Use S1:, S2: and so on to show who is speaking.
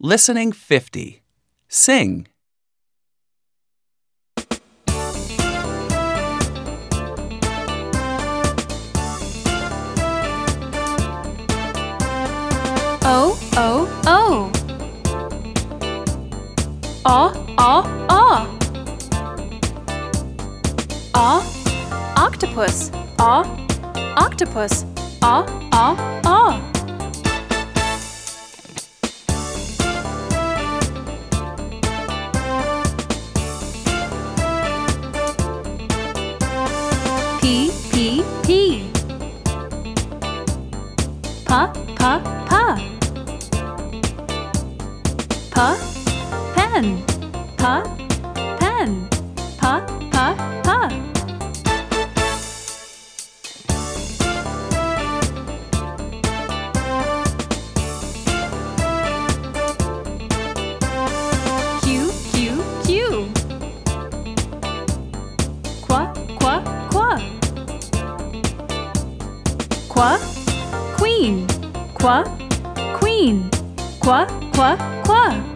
S1: Listening 50. Sing.
S2: O, O, O. Octopus. Octopus. P, P, P. Pa, pa, pa. Pa, pen. Pa, pen. Pa, pa, pa. Q, Q, Q. Qua, qua, qua. Qua, queen. Qua, queen. Qua, qua, qua.